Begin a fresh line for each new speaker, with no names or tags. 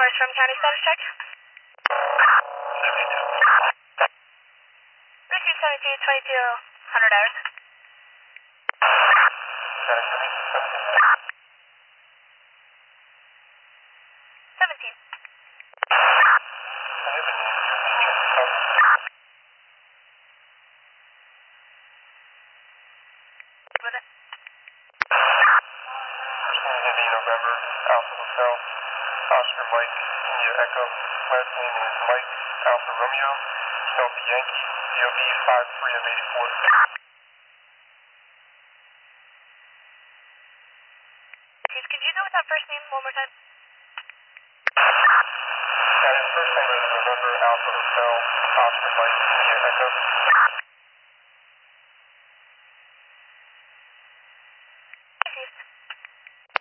cars from county status check. 72, 100 hours.
Status
17. With it.
Indy November, Alpha Hotel, Oscar Mike, India Echo. Last name is Mike Alpha Romeo, spelled Yankee, DOB 53 of 84.
Chief, could you go with that first name one more time?
His first name is November Alpha Hotel, Oscar Mike, India Echo.